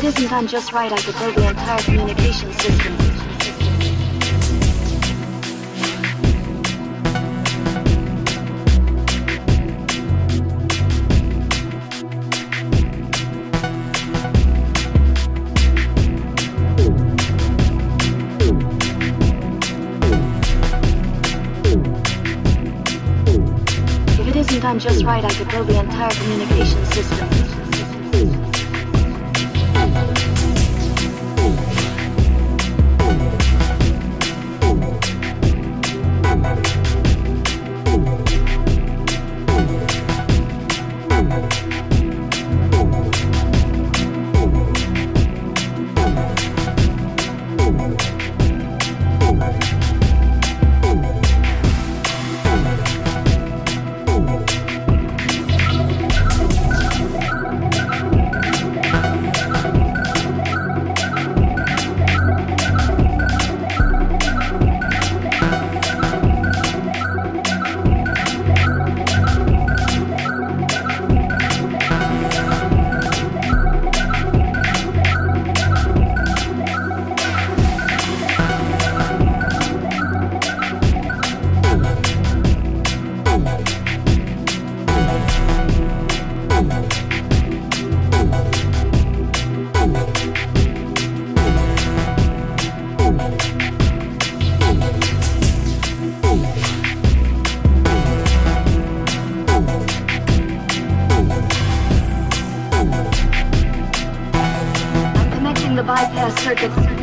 isn't done just right, I could build the entire communication system. If it isn't done just right, I could build the entire communication system. The bypass circuit